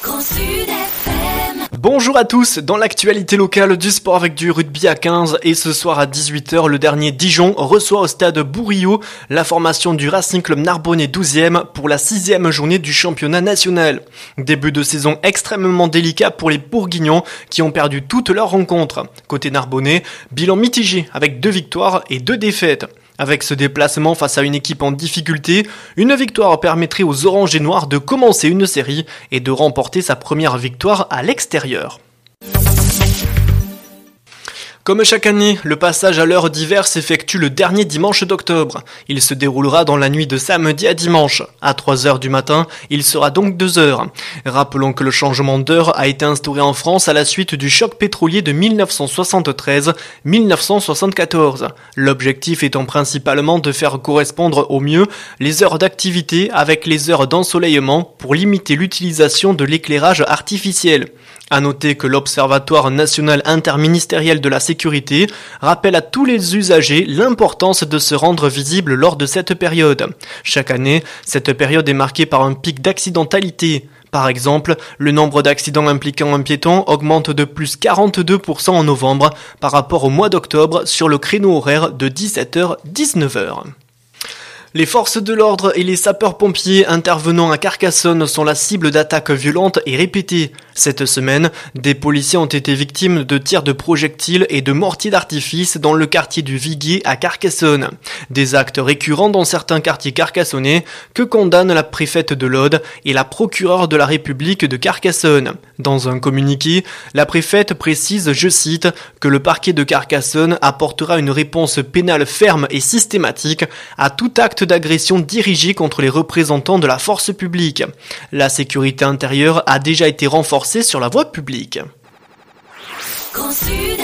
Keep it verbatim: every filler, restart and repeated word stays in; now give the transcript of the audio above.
Bonjour à tous, dans l'actualité locale du sport avec du rugby à quinze et ce soir à dix-huit heures, le dernier Dijon reçoit au stade Bourriot la formation du Racing Club Narbonnais douzième pour la sixième journée du championnat national. Début de saison extrêmement délicat pour les Bourguignons qui ont perdu toutes leurs rencontres. Côté Narbonnais, bilan mitigé avec deux victoires et deux défaites. Avec ce déplacement face à une équipe en difficulté, une victoire permettrait aux Oranges et Noirs de commencer une série et de remporter sa première victoire à l'extérieur. Comme chaque année, le passage à l'heure d'hiver s'effectue le dernier dimanche d'octobre. Il se déroulera dans la nuit de samedi à dimanche. À trois heures du matin, il sera donc deux heures. Rappelons que le changement d'heure a été instauré en France à la suite du choc pétrolier de dix-neuf cent soixante-treize à dix-neuf cent soixante-quatorze. L'objectif étant principalement de faire correspondre au mieux les heures d'activité avec les heures d'ensoleillement pour limiter l'utilisation de l'éclairage artificiel. À noter que l'Observatoire national interministériel de la sécurité rappelle à tous les usagers l'importance de se rendre visible lors de cette période. Chaque année, cette période est marquée par un pic d'accidentalité. Par exemple, le nombre d'accidents impliquant un piéton augmente de plus quarante-deux pour cent en novembre par rapport au mois d'octobre sur le créneau horaire de dix-sept heures à dix-neuf heures. Les forces de l'ordre et les sapeurs-pompiers intervenant à Carcassonne sont la cible d'attaques violentes et répétées. Cette semaine, des policiers ont été victimes de tirs de projectiles et de mortiers d'artifice dans le quartier du Viguier à Carcassonne. Des actes récurrents dans certains quartiers carcassonnais que condamnent la préfète de l'Aude et la procureure de la République de Carcassonne. Dans un communiqué, la préfète précise, je cite, que le parquet de Carcassonne apportera une réponse pénale ferme et systématique à tout acte d'agression dirigée contre les représentants de la force publique. La sécurité intérieure a déjà été renforcée sur la voie publique. Grand Sud.